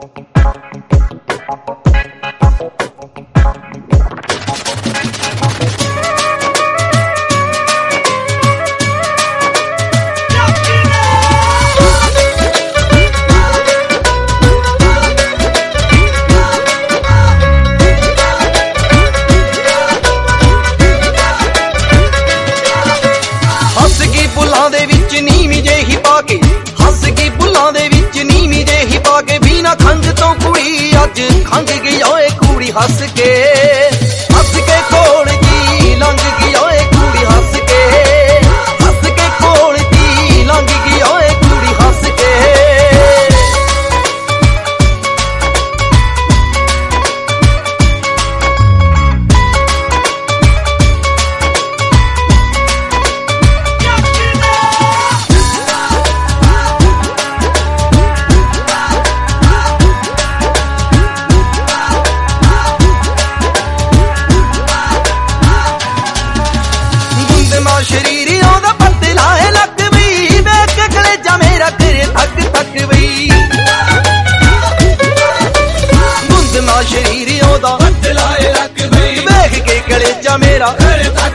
खंघ तो कुड़ी अज खंघ गई ओए कुड़ी हस के कोल दी लंघ गई ओए कुड़ी हस के कोल दी लंघ गई ओए कुड़ी हस के। शरीर ओदा पत्ते लाए लग बई वेख के कलेजा मेरा करे थक थक बई गुंद ना शरीर ओदा पत्ते लाए लग बई वेख के कलेजा मेरा करे थक